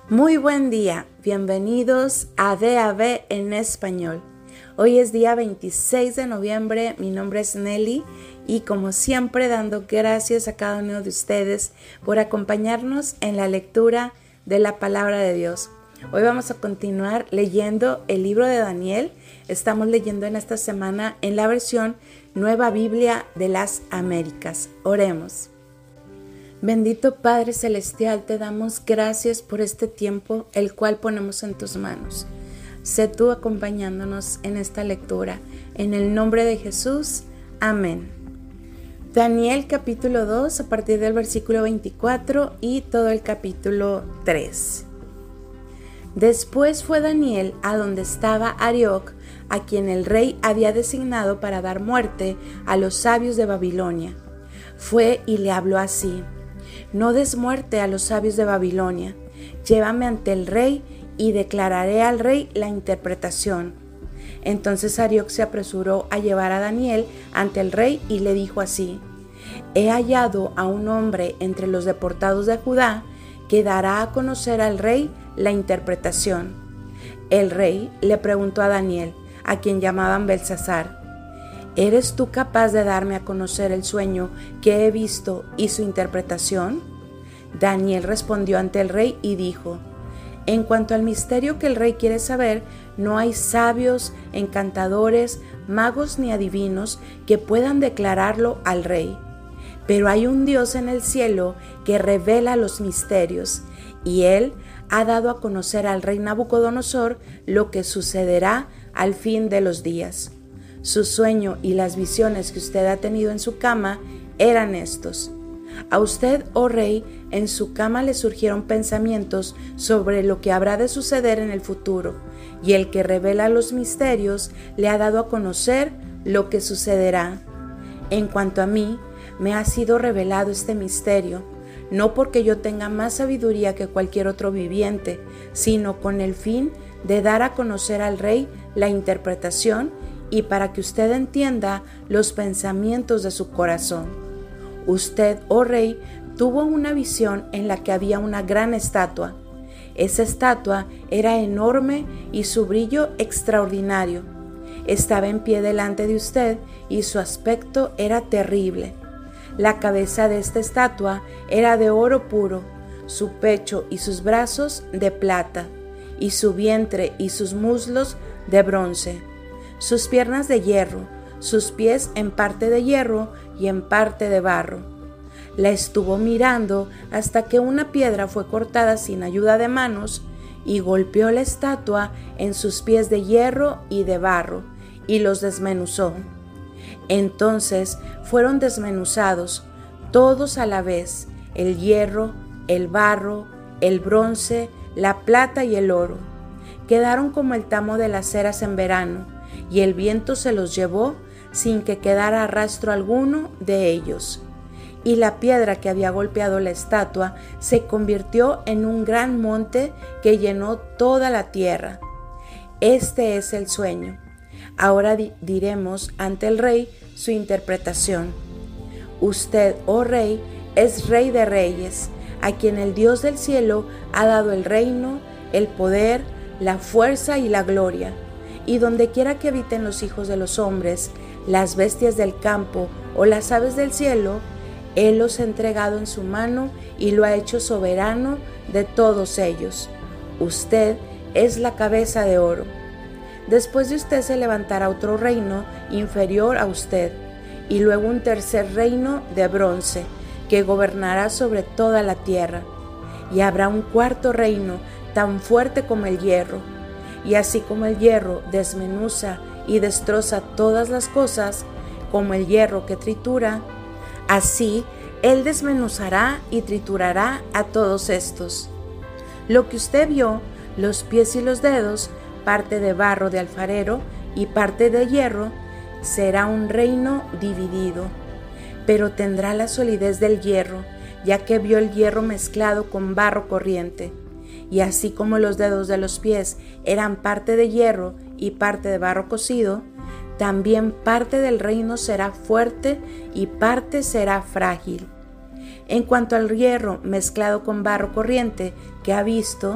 Muy buen día, bienvenidos a DAB en español. Hoy es día 26 de noviembre, mi nombre es Nelly y como siempre dando gracias a cada uno de ustedes por acompañarnos en la lectura de la palabra de Dios. Hoy vamos a continuar leyendo el libro de Daniel. Estamos leyendo en esta semana en la versión Nueva Biblia de las Américas. Oremos. Bendito Padre Celestial, te damos gracias por este tiempo, el cual ponemos en tus manos. Sé tú acompañándonos en esta lectura. En el nombre de Jesús, amén. Daniel capítulo 2, a partir del versículo 24 y todo el capítulo 3. Después fue Daniel a donde estaba Arioc, a quien el rey había designado para dar muerte a los sabios de Babilonia. Fue y le habló así: No des muerte a los sabios de Babilonia. Llévame ante el rey y declararé al rey la interpretación. Entonces Arioc se apresuró a llevar a Daniel ante el rey y le dijo así: He hallado a un hombre entre los deportados de Judá que dará a conocer al rey la interpretación. El rey le preguntó a Daniel, a quien llamaban Belsasar: ¿Eres tú capaz de darme a conocer el sueño que he visto y su interpretación? Daniel respondió ante el rey y dijo: En cuanto al misterio que el rey quiere saber, no hay sabios, encantadores, magos ni adivinos que puedan declararlo al rey. Pero hay un Dios en el cielo que revela los misterios, y él ha dado a conocer al rey Nabucodonosor lo que sucederá al fin de los días. Su sueño y las visiones que usted ha tenido en su cama eran estos. A usted, oh rey, en su cama le surgieron pensamientos sobre lo que habrá de suceder en el futuro, y el que revela los misterios le ha dado a conocer lo que sucederá. En cuanto a mí, me ha sido revelado este misterio, no porque yo tenga más sabiduría que cualquier otro viviente, sino con el fin de dar a conocer al rey la interpretación y para que usted entienda los pensamientos de su corazón. Usted, oh rey, tuvo una visión en la que había una gran estatua. Esa estatua era enorme y su brillo extraordinario. Estaba en pie delante de usted y su aspecto era terrible. La cabeza de esta estatua era de oro puro, su pecho y sus brazos de plata, y su vientre y sus muslos de bronce. Sus piernas de hierro, sus pies en parte de hierro y en parte de barro. La estuvo mirando hasta que una piedra fue cortada sin ayuda de manos y golpeó la estatua en sus pies de hierro y de barro y los desmenuzó. Entonces fueron desmenuzados todos a la vez, el hierro, el barro, el bronce, la plata y el oro. Quedaron como el tamo de las ceras en verano, y el viento se los llevó sin que quedara rastro alguno de ellos. Y la piedra que había golpeado la estatua se convirtió en un gran monte que llenó toda la tierra. Este es el sueño. Ahora diremos ante el rey su interpretación. Usted, oh rey, es rey de reyes, a quien el Dios del cielo ha dado el reino, el poder, la fuerza y la gloria. Y donde quiera que habiten los hijos de los hombres, las bestias del campo o las aves del cielo, Él los ha entregado en su mano y lo ha hecho soberano de todos ellos. Usted es la cabeza de oro. Después de usted se levantará otro reino inferior a usted, y luego un tercer reino de bronce, que gobernará sobre toda la tierra. Y habrá un cuarto reino tan fuerte como el hierro. Y así como el hierro desmenuza y destroza todas las cosas, como el hierro que tritura, así él desmenuzará y triturará a todos estos. Lo que usted vio, los pies y los dedos, parte de barro de alfarero y parte de hierro, será un reino dividido, pero tendrá la solidez del hierro, ya que vio el hierro mezclado con barro corriente. Y así como los dedos de los pies eran parte de hierro y parte de barro cocido, también parte del reino será fuerte y parte será frágil. En cuanto al hierro mezclado con barro corriente que ha visto,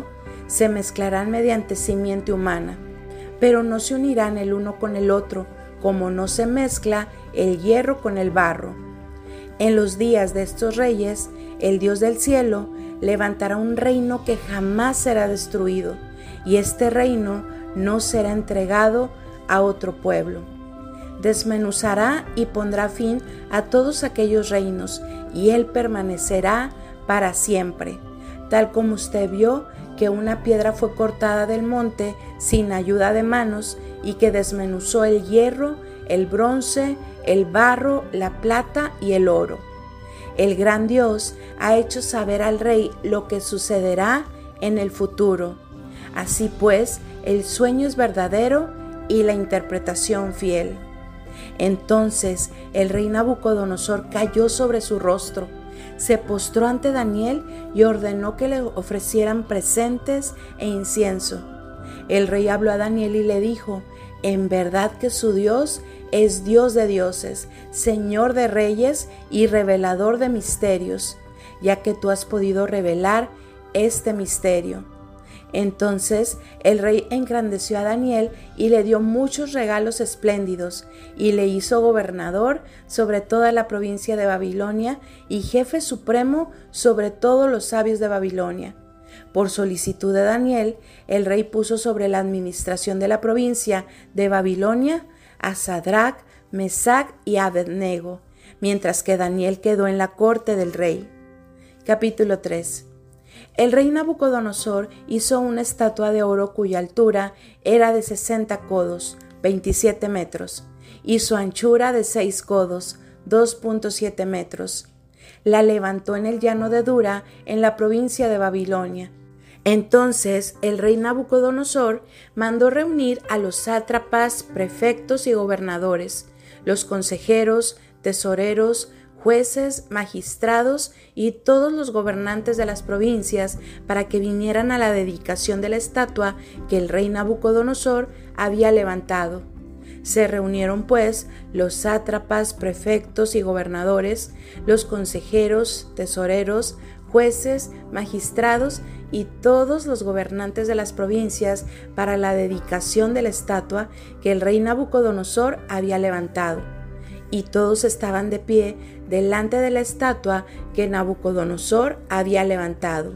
se mezclarán mediante simiente humana, pero no se unirán el uno con el otro, como no se mezcla el hierro con el barro. En los días de estos reyes, el Dios del cielo levantará un reino que jamás será destruido, y este reino no será entregado a otro pueblo. Desmenuzará y pondrá fin a todos aquellos reinos, y él permanecerá para siempre, tal como usted vio que una piedra fue cortada del monte sin ayuda de manos y que desmenuzó el hierro, el bronce, el barro, la plata y el oro. El gran Dios ha hecho saber al rey lo que sucederá en el futuro. Así pues, el sueño es verdadero y la interpretación fiel. Entonces el rey Nabucodonosor cayó sobre su rostro, se postró ante Daniel y ordenó que le ofrecieran presentes e incienso. El rey habló a Daniel y le dijo: en verdad que su Dios es Dios de dioses, Señor de reyes y revelador de misterios, ya que tú has podido revelar este misterio. Entonces el rey engrandeció a Daniel y le dio muchos regalos espléndidos, y le hizo gobernador sobre toda la provincia de Babilonia y jefe supremo sobre todos los sabios de Babilonia. Por solicitud de Daniel, el rey puso sobre la administración de la provincia de Babilonia a Sadrac, Mesac y Abednego, mientras que Daniel quedó en la corte del rey. Capítulo 3. El rey Nabucodonosor hizo una estatua de oro cuya altura era de 60 codos, 27 metros, y su anchura de 6 codos, 2.7 metros. La levantó en el llano de Dura, en la provincia de Babilonia. Entonces el rey Nabucodonosor mandó reunir a los sátrapas, prefectos y gobernadores, los consejeros, tesoreros, jueces, magistrados y todos los gobernantes de las provincias para que vinieran a la dedicación de la estatua que el rey Nabucodonosor había levantado. Se reunieron pues los sátrapas, prefectos y gobernadores, los consejeros, tesoreros, jueces, magistrados y todos los gobernantes de las provincias para la dedicación de la estatua que el rey Nabucodonosor había levantado. Y todos estaban de pie delante de la estatua que Nabucodonosor había levantado.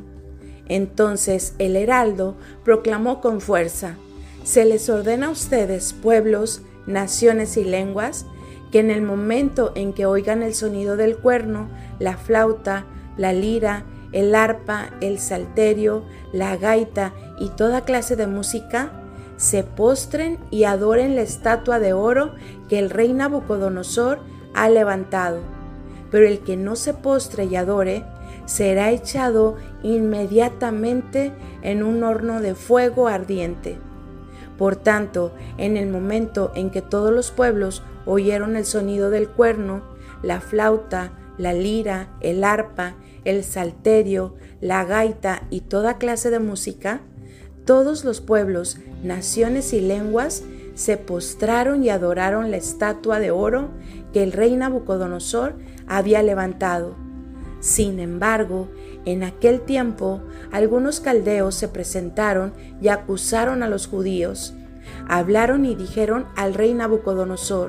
Entonces el heraldo proclamó con fuerza: se les ordena a ustedes, pueblos, naciones y lenguas, que en el momento en que oigan el sonido del cuerno, la flauta, la lira, el arpa, el salterio, la gaita y toda clase de música, se postren y adoren la estatua de oro que el rey Nabucodonosor ha levantado. Pero el que no se postre y adore será echado inmediatamente en un horno de fuego ardiente. Por tanto, en el momento en que todos los pueblos oyeron el sonido del cuerno, la flauta, la lira, el arpa, el salterio, la gaita y toda clase de música, todos los pueblos, naciones y lenguas se postraron y adoraron la estatua de oro que el rey Nabucodonosor había levantado. Sin embargo, en aquel tiempo, algunos caldeos se presentaron y acusaron a los judíos. Hablaron y dijeron al rey Nabucodonosor: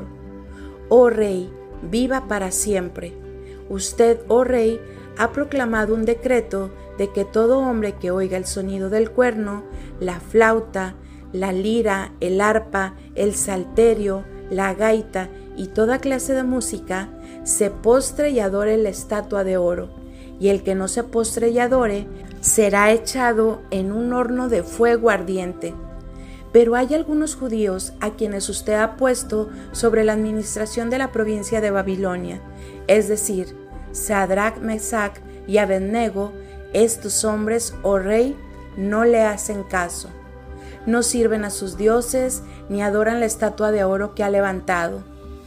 «Oh rey, viva para siempre. Usted, oh rey, ha proclamado un decreto de que todo hombre que oiga el sonido del cuerno, la flauta, la lira, el arpa, el salterio, la gaita y toda clase de música, se postre y adore la estatua de oro, y el que no se postre y adore será echado en un horno de fuego ardiente. Pero hay algunos judíos a quienes usted ha puesto sobre la administración de la provincia de Babilonia, es decir, Sadrac, Mesac y Abednego. Estos hombres, oh rey, no le hacen caso. No sirven a sus dioses ni adoran la estatua de oro que ha levantado».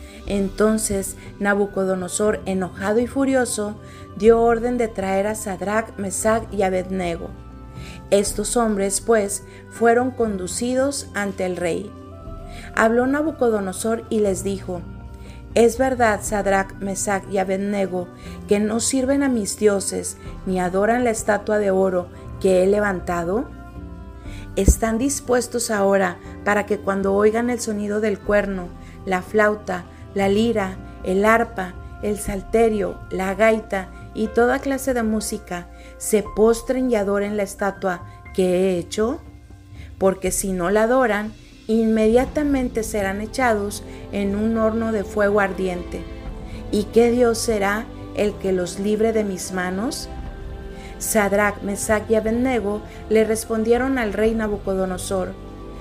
Entonces Nabucodonosor, enojado y furioso, dio orden de traer a Sadrac, Mesac y Abednego. Estos hombres, pues, fueron conducidos ante el rey. Habló Nabucodonosor y les dijo: «¿Es verdad, Sadrac, Mesac y Abednego, que no sirven a mis dioses ni adoran la estatua de oro que he levantado?». ¿Están dispuestos ahora para que cuando oigan el sonido del cuerno, la flauta, la lira, el arpa, el salterio, la gaita y toda clase de música, se postren y adoren la estatua que he hecho? Porque si no la adoran, inmediatamente serán echados en un horno de fuego ardiente. ¿Y qué Dios será el que los libre de mis manos? Sadrac, Mesac y Abednego le respondieron al rey Nabucodonosor: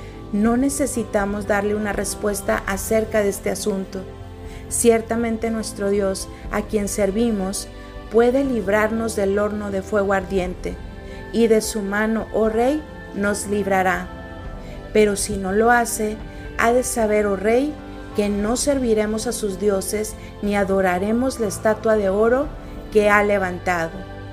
no necesitamos darle una respuesta acerca de este asunto. Ciertamente nuestro Dios, a quien servimos, puede librarnos del horno de fuego ardiente, y de su mano, oh rey, nos librará. Pero si no lo hace, ha de saber, oh rey, que no serviremos a sus dioses ni adoraremos la estatua de oro que ha levantado.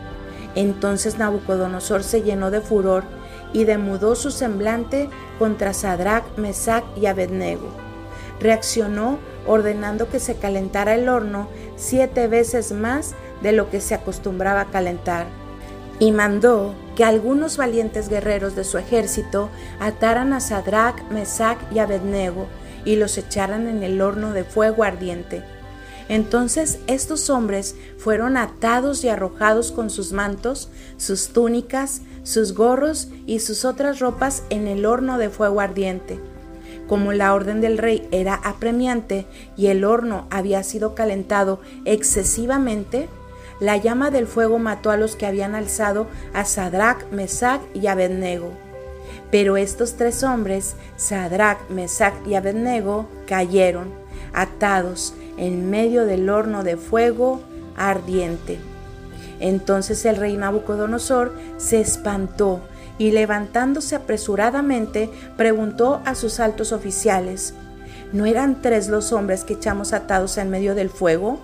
Entonces Nabucodonosor se llenó de furor y demudó su semblante contra Sadrac, Mesac y Abednego. Reaccionó ordenando que se calentara el horno 7 veces más de lo que se acostumbraba a calentar, y mandó que algunos valientes guerreros de su ejército ataran a Sadrac, Mesac y Abednego y los echaran en el horno de fuego ardiente. Entonces estos hombres fueron atados y arrojados con sus mantos, sus túnicas, sus gorros y sus otras ropas en el horno de fuego ardiente. Como la orden del rey era apremiante y el horno había sido calentado excesivamente, la llama del fuego mató a los que habían alzado a Sadrac, Mesac y Abednego. Pero estos 3 hombres, Sadrac, Mesac y Abednego, cayeron, atados en medio del horno de fuego ardiente. Entonces el rey Nabucodonosor se espantó y, levantándose apresuradamente, preguntó a sus altos oficiales: ¿no eran 3 los hombres que echamos atados en medio del fuego?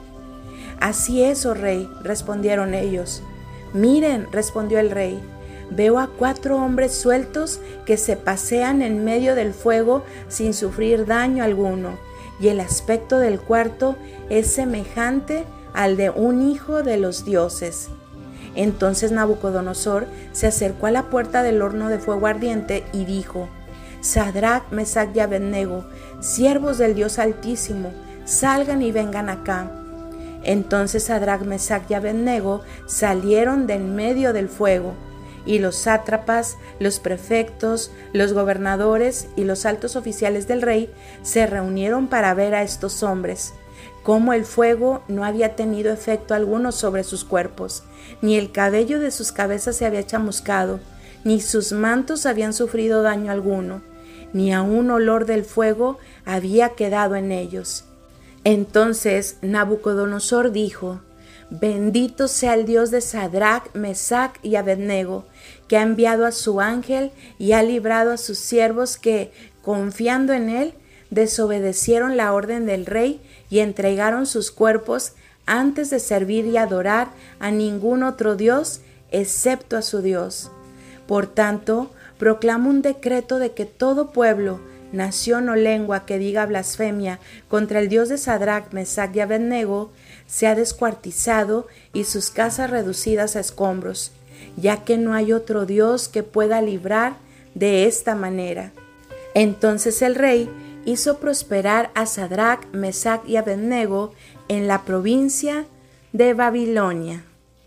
Así es, oh rey, respondieron ellos. Miren, respondió el rey, veo a 4 hombres sueltos que se pasean en medio del fuego sin sufrir daño alguno, y el aspecto del cuarto es semejante al de un hijo de los dioses. Entonces Nabucodonosor se acercó a la puerta del horno de fuego ardiente y dijo: Sadrac, Mesac y Abednego, siervos del Dios Altísimo, salgan y vengan acá. Entonces Sadrac, Mesac y Abednego salieron de en medio del fuego, y los sátrapas, los prefectos, los gobernadores y los altos oficiales del rey se reunieron para ver a estos hombres, cómo el fuego no había tenido efecto alguno sobre sus cuerpos, ni el cabello de sus cabezas se había chamuscado, ni sus mantos habían sufrido daño alguno, ni aun olor del fuego había quedado en ellos. Entonces Nabucodonosor dijo: Bendito sea el Dios de Sadrac, Mesac y Abednego, que ha enviado a su ángel y ha librado a sus siervos que, confiando en él, desobedecieron la orden del rey y entregaron sus cuerpos antes de servir y adorar a ningún otro Dios excepto a su Dios. Por tanto, proclamo un decreto de que todo pueblo, nación o lengua que diga blasfemia contra el Dios de Sadrac, Mesac y Abednego sea descuartizado y sus casas reducidas a escombros, ya que no hay otro Dios que pueda librar de esta manera. Entonces el rey hizo prosperar a Sadrac, Mesac y Abednego en la provincia de Babilonia.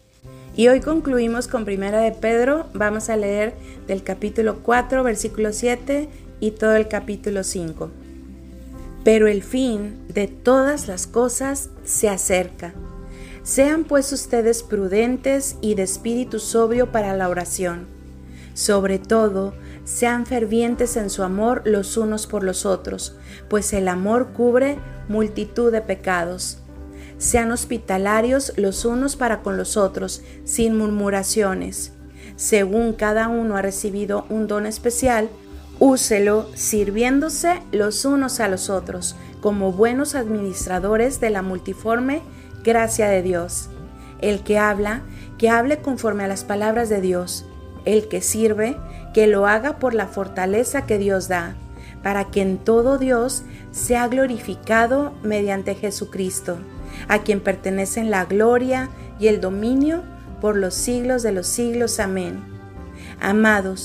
Y hoy concluimos con Primera de Pedro. Vamos a leer del capítulo 4, versículo 7 y todo el capítulo 5. Pero el fin de todas las cosas se acerca. Sean pues ustedes prudentes y de espíritu sobrio para la oración. Sobre todo, sean fervientes en su amor los unos por los otros, pues el amor cubre multitud de pecados. Sean hospitalarios los unos para con los otros, sin murmuraciones. Según cada uno ha recibido un don especial, úselo sirviéndose los unos a los otros, como buenos administradores de la multiforme gracia de Dios. El que habla, que hable conforme a las palabras de Dios. El que sirve, que lo haga por la fortaleza que Dios da, para que en todo Dios sea glorificado mediante Jesucristo, a quien pertenecen la gloria y el dominio por los siglos de los siglos. Amén. Amados,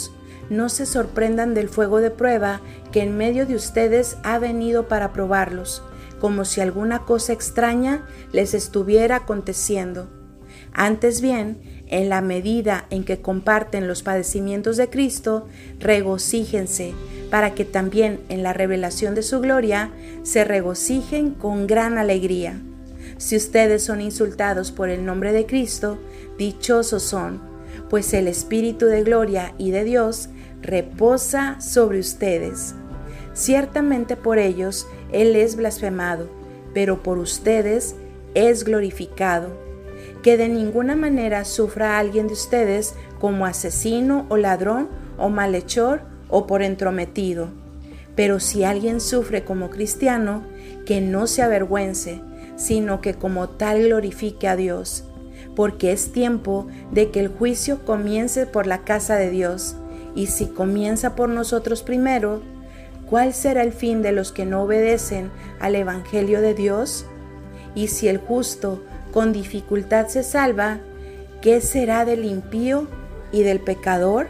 no se sorprendan del fuego de prueba que en medio de ustedes ha venido para probarlos, como si alguna cosa extraña les estuviera aconteciendo. Antes bien, en la medida en que comparten los padecimientos de Cristo, regocíjense, para que también en la revelación de su gloria se regocijen con gran alegría. Si ustedes son insultados por el nombre de Cristo, dichosos son, pues el Espíritu de gloria y de Dios reposa sobre ustedes. Ciertamente por ellos Él es blasfemado, pero por ustedes es glorificado. Que de ninguna manera sufra alguien de ustedes como asesino o ladrón o malhechor o por entrometido. Pero si alguien sufre como cristiano, que no se avergüence, sino que como tal glorifique a Dios, porque es tiempo de que el juicio comience por la casa de Dios, y si comienza por nosotros primero, ¿cuál será el fin de los que no obedecen al Evangelio de Dios? Y si el justo con dificultad se salva, ¿qué será del impío y del pecador?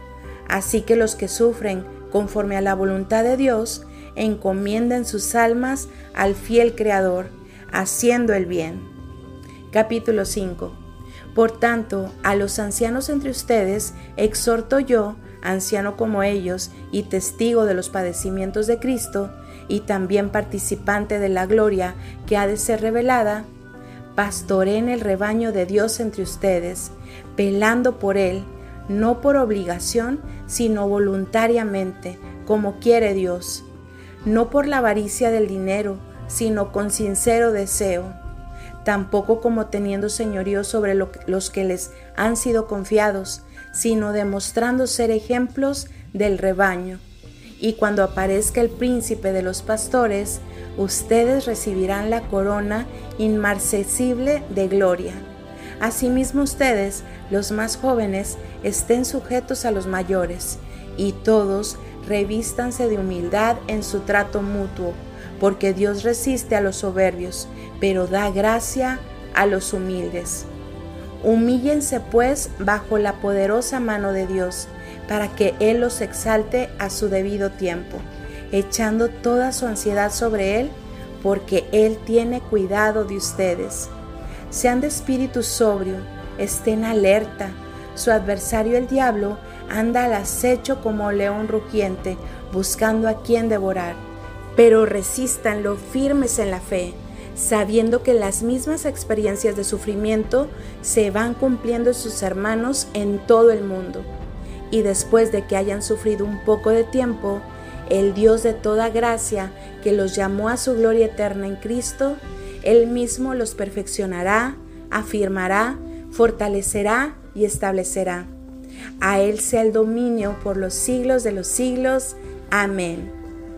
Así que los que sufren conforme a la voluntad de Dios, encomienden sus almas al fiel Creador, haciendo el bien. Capítulo 5. Por tanto, a los ancianos entre ustedes exhorto yo, anciano como ellos y testigo de los padecimientos de Cristo, y también participante de la gloria que ha de ser revelada, pastoreen el rebaño de Dios entre ustedes, velando por él, no por obligación, sino voluntariamente, como quiere Dios, no por la avaricia del dinero, sino con sincero deseo, tampoco como teniendo señorío sobre los que les han sido confiados, sino demostrando ser ejemplos del rebaño. Y cuando aparezca el príncipe de los pastores, ustedes recibirán la corona inmarcesible de gloria. Asimismo ustedes, los más jóvenes, estén sujetos a los mayores, y todos revístanse de humildad en su trato mutuo, porque Dios resiste a los soberbios, pero da gracia a los humildes. Humíllense pues bajo la poderosa mano de Dios, para que Él los exalte a su debido tiempo, echando toda su ansiedad sobre Él, porque Él tiene cuidado de ustedes. Sean de espíritu sobrio, estén alerta. Su adversario el diablo anda al acecho como león rugiente, buscando a quien devorar. Pero resístanlo firmes en la fe, sabiendo que las mismas experiencias de sufrimiento se van cumpliendo en sus hermanos en todo el mundo. Y después de que hayan sufrido un poco de tiempo, el Dios de toda gracia, que los llamó a su gloria eterna en Cristo, Él mismo los perfeccionará, afirmará, fortalecerá y establecerá. A Él sea el dominio por los siglos de los siglos. Amén.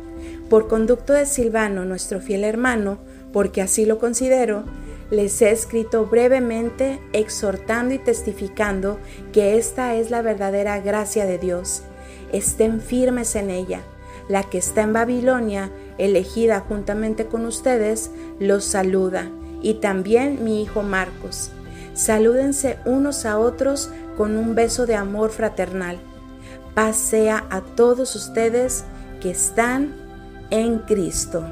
Por conducto de Silvano, nuestro fiel hermano, porque así lo considero, les he escrito brevemente, exhortando y testificando que esta es la verdadera gracia de Dios. Estén firmes en ella. La que está en Babilonia, elegida juntamente con ustedes, los saluda, y también mi hijo Marcos. Salúdense unos a otros con un beso de amor fraternal. Paz sea a todos ustedes que están en Cristo.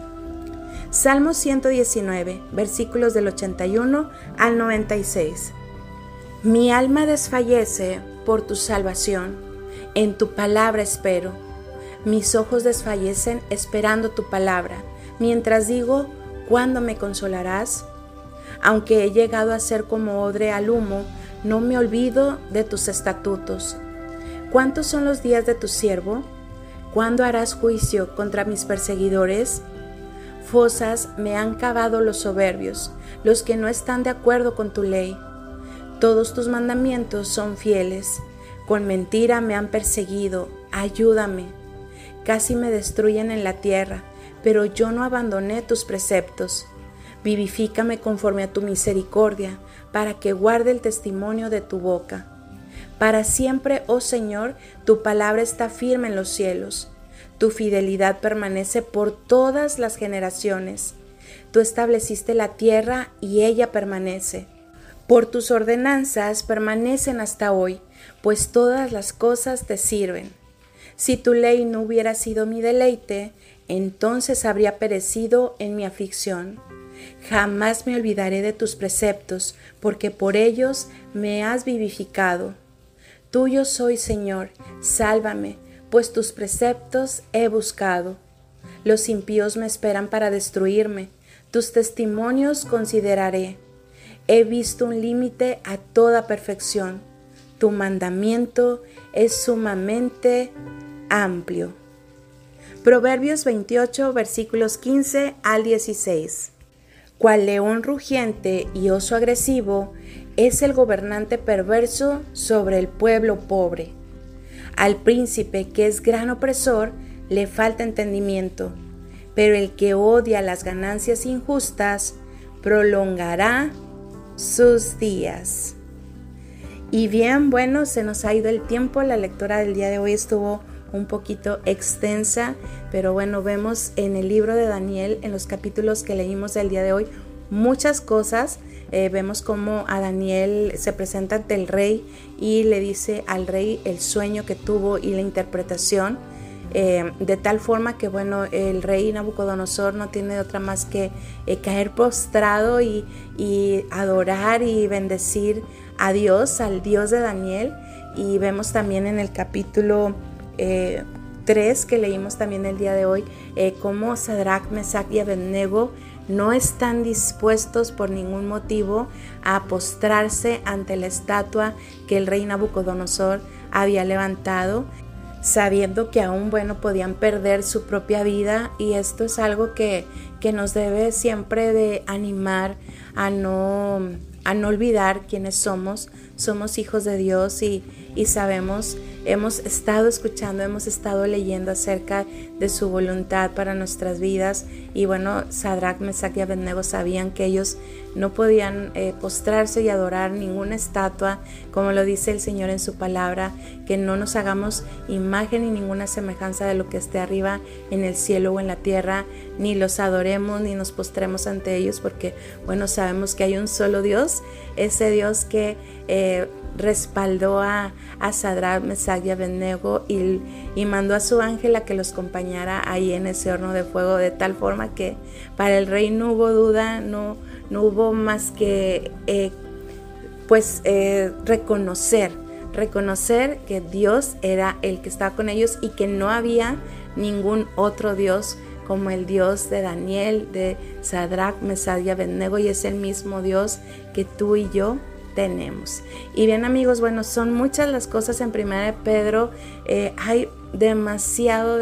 Salmo 119, versículos del 81 al 96. Mi alma desfallece por tu salvación, en tu palabra espero. Mis ojos desfallecen esperando tu palabra, mientras digo, ¿cuándo me consolarás? Aunque he llegado a ser como odre al humo, no me olvido de tus estatutos. ¿Cuántos son los días de tu siervo? ¿Cuándo harás juicio contra mis perseguidores? Fosas me han cavado los soberbios, los que no están de acuerdo con tu ley. Todos tus mandamientos son fieles. Con mentira me han perseguido. Ayúdame. Casi me destruyen en la tierra, pero yo no abandoné tus preceptos. Vivifícame conforme a tu misericordia, para que guarde el testimonio de tu boca. Para siempre, oh Señor, tu palabra está firme en los cielos. Tu fidelidad permanece por todas las generaciones. Tú estableciste la tierra y ella permanece. Por tus ordenanzas permanecen hasta hoy. pues todas las cosas te sirven. Si tu ley no hubiera sido mi deleite, entonces habría perecido en mi aflicción. Jamás me olvidaré de tus preceptos, porque por ellos me has vivificado. Tuyo soy, Señor, sálvame, pues tus preceptos he buscado. Los impíos me esperan para destruirme, tus testimonios consideraré. He visto un límite a toda perfección. Tu mandamiento es sumamente amplio. Proverbios 28, versículos 15 al 16. Cual león rugiente y oso agresivo es el gobernante perverso sobre el pueblo pobre. Al príncipe que es gran opresor le falta entendimiento, pero el que odia las ganancias injustas prolongará sus días. Y bien, bueno, se nos ha ido el tiempo. La lectura del día de hoy estuvo un poquito extensa, pero bueno, vemos en el libro de Daniel, en los capítulos que leímos del día de hoy, muchas cosas. Vemos cómo a Daniel se presenta ante el rey y le dice al rey el sueño que tuvo y la interpretación, de tal forma que bueno, el rey Nabucodonosor no tiene otra más que caer postrado y adorar y bendecir a Dios, al Dios de Daniel. Y vemos también en el capítulo 3 que leímos también el día de hoy, cómo Sadrach, Mesach y Abednego no están dispuestos por ningún motivo a postrarse ante la estatua que el rey Nabucodonosor había levantado, sabiendo que aún bueno podían perder su propia vida. Y esto es algo que nos debe siempre de animar a no olvidar quiénes somos. Somos hijos de Dios y sabemos, hemos estado escuchando, hemos estado leyendo acerca de su voluntad para nuestras vidas. Y bueno, Sadrach, Mesach y Abednego sabían que ellos no podían postrarse y adorar ninguna estatua, como lo dice el Señor en su palabra, que no nos hagamos imagen ni ninguna semejanza de lo que esté arriba en el cielo o en la tierra, ni los adoremos ni nos postremos ante ellos, porque bueno, sabemos que hay un solo Dios, ese Dios que respaldó a Sadrach, Mesach y Abednego y mandó a su ángel a que los acompañara ahí en ese horno de fuego, de tal forma que para el rey no hubo duda, no hubo más que reconocer que Dios era el que estaba con ellos y que no había ningún otro Dios como el Dios de Daniel, de Sadrach, Mesach y Abednego, y es el mismo Dios que tú y yo tenemos. Y bien, amigos, bueno, son muchas las cosas en Primera de Pedro. Hay demasiado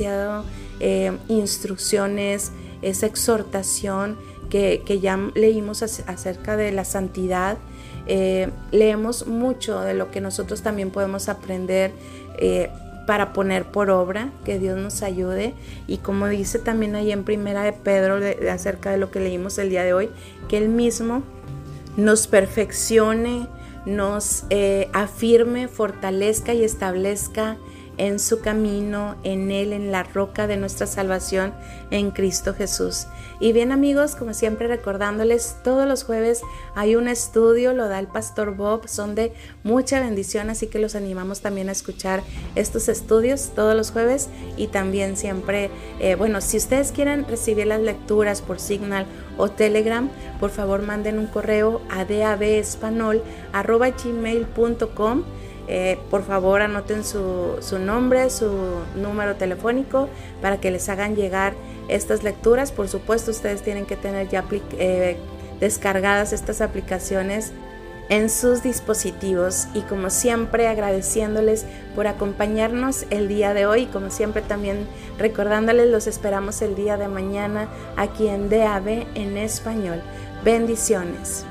instrucciones, esa exhortación que ya leímos acerca de la santidad. Leemos mucho de lo que nosotros también podemos aprender para poner por obra, que Dios nos ayude. Y como dice también ahí en Primera de Pedro acerca de lo que leímos el día de hoy, que Él mismo nos perfeccione, nos afirme, fortalezca y establezca en su camino, en Él, en la roca de nuestra salvación, en Cristo Jesús. Y bien, amigos, como siempre recordándoles, todos los jueves hay un estudio, lo da el Pastor Bob, son de mucha bendición, así que los animamos también a escuchar estos estudios todos los jueves. Y también siempre, si ustedes quieren recibir las lecturas por Signal o Telegram, por favor manden un correo a davespanol@gmail.com. Por favor anoten su nombre, su número telefónico para que les hagan llegar estas lecturas. Por supuesto, ustedes tienen que tener ya descargadas estas aplicaciones en sus dispositivos. Y como siempre, agradeciéndoles por acompañarnos el día de hoy, y como siempre también recordándoles, los esperamos el día de mañana aquí en DAB en español. Bendiciones.